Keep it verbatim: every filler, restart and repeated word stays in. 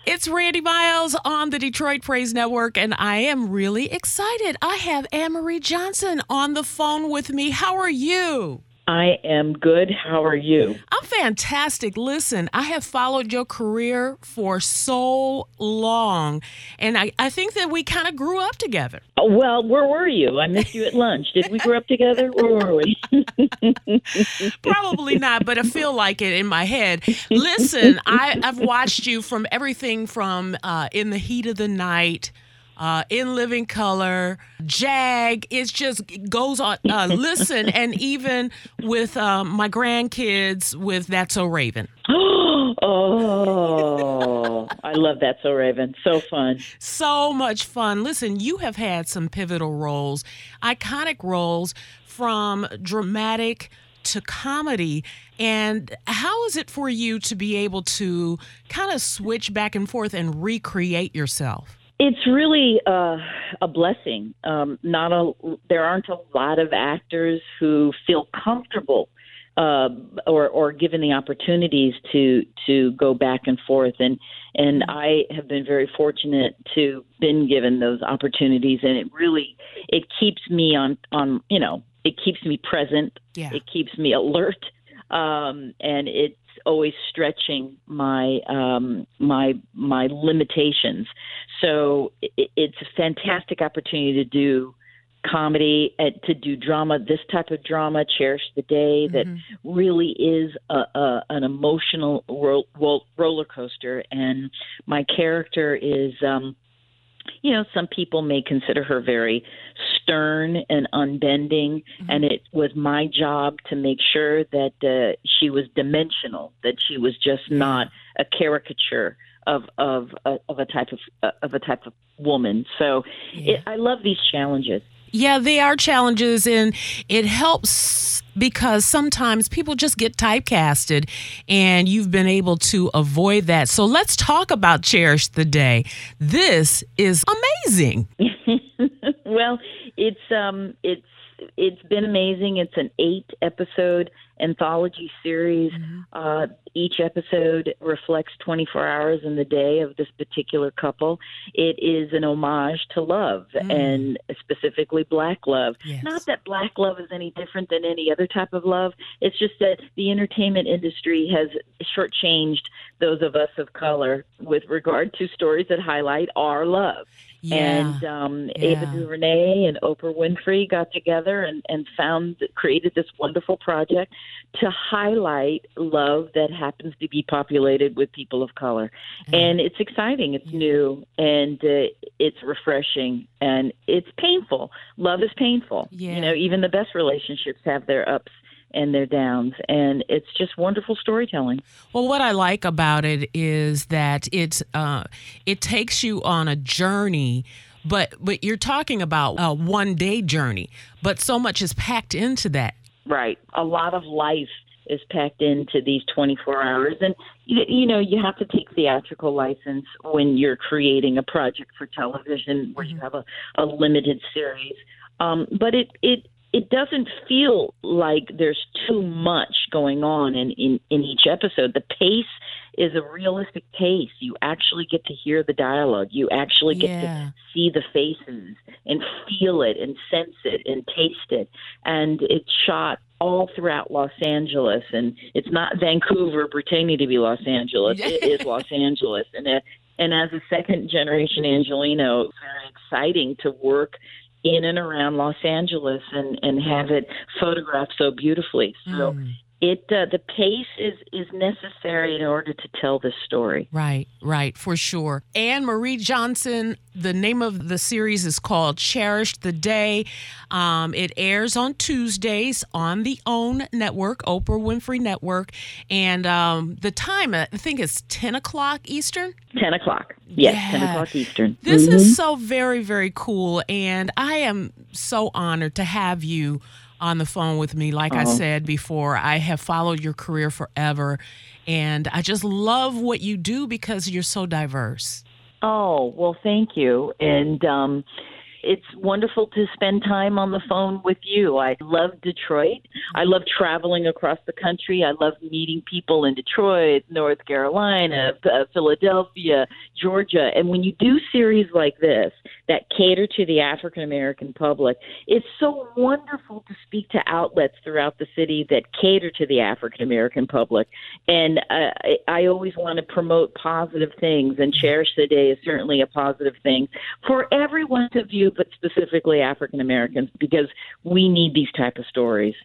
It's Randy Miles on the Detroit Praise Network, and I am really excited. I have Anne-Marie Johnson on the phone with me. How are you? I am good. How are you? I'm fantastic. Listen, I have followed your career for so long, and I, I think that we kind of grew up together. Oh, well, where were you? I missed you at lunch. Did we grow up together? Where were we? Probably not, but I feel like it in my head. Listen, I, I've watched you from everything from uh, In the Heat of the Night, Uh, In Living Color, Jag. It just goes on. Uh, listen, and even with um, my grandkids with That's So Raven. Oh, I love That's So Raven. So fun. So much fun. Listen, you have had some pivotal roles, iconic roles, from dramatic to comedy. And how is it for you to be able to kind of switch back and forth and recreate yourself? It's really uh, a blessing. Um, not a, there aren't a lot of actors who feel comfortable uh, or, or given the opportunities to to go back and forth. And and I have been very fortunate to been given those opportunities. And it really it keeps me on on you know it keeps me present. Yeah. It keeps me alert. Um, and it's always stretching my um, my my limitations. So it, it's a fantastic opportunity to do comedy, and to do drama, this type of drama, Cherish the Day, that mm-hmm. really is a, a, an emotional ro- ro- roller coaster. And my character is, um, you know, some people may consider her very stern and unbending, mm-hmm. and it was my job to make sure that uh, she was dimensional, that she was just not a caricature of of of a type of uh, of a type of woman. So yeah. it, I love these challenges. Yeah, they are challenges, and it helps because sometimes people just get typecasted, and you've been able to avoid that. So let's talk about Cherish the Day. This is amazing. Well, it's um, it's it's been amazing. It's an eight episode anthology series. Mm-hmm. Uh, each episode reflects twenty-four hours in the day of this particular couple. It is an homage to love, mm. and specifically Black love. Yes. Not that Black love is any different than any other type of love. It's just that the entertainment industry has shortchanged those of us of color with regard to stories that highlight our love. Yeah. And um, yeah. Ava DuVernay and Oprah Winfrey got together and, and found, created this wonderful project to highlight love that happens to be populated with people of color. Mm-hmm. And it's exciting. It's yeah. new, and uh, it's refreshing, and it's painful. Love is painful. Yeah. You know, even the best relationships have their ups and their downs, and it's just wonderful storytelling. Well, what I like about it is that it uh, it takes you on a journey, but but you're talking about a one day journey, but so much is packed into that. Right, a lot of life is packed into these twenty-four hours, and you, you know you have to take theatrical license when you're creating a project for television where mm-hmm. you have a, a limited series. Um, but it it. It doesn't feel like there's too much going on in, in, in each episode. The pace is a realistic pace. You actually get to hear the dialogue. You actually get yeah. to see the faces and feel it and sense it and taste it. And it's shot all throughout Los Angeles. And it's not Vancouver pretending to be Los Angeles. It is Los Angeles. And, uh, and as a second-generation Angelino, it's very exciting to work in and around Los Angeles and, and have it photographed so beautifully. So mm. it uh, the pace is, is necessary in order to tell this story. Right, right, for sure. Anne-Marie Johnson, the name of the series is called Cherish the Day. Um, it airs on Tuesdays on the OWN network, Oprah Winfrey Network. And um, the time, I think it's ten o'clock Eastern? ten o'clock. Yes, yeah. ten o'clock Eastern. This mm-hmm. is so very, very cool. And I am so honored to have you on the phone with me. Like uh-huh. I said before, I have followed your career forever. And I just love what you do because you're so diverse. Oh, well, thank you. And, um, it's wonderful to spend time on the phone with you. I love Detroit. I love traveling across the country. I love meeting people in Detroit, North Carolina, uh, Philadelphia, Georgia. And when you do series like this that cater to the African American public, it's so wonderful to speak to outlets throughout the city that cater to the African American public. And uh, I, I always want to promote positive things, and Cherish the Day is certainly a positive thing for everyone to view, but specifically African Americans, because we need these type of stories.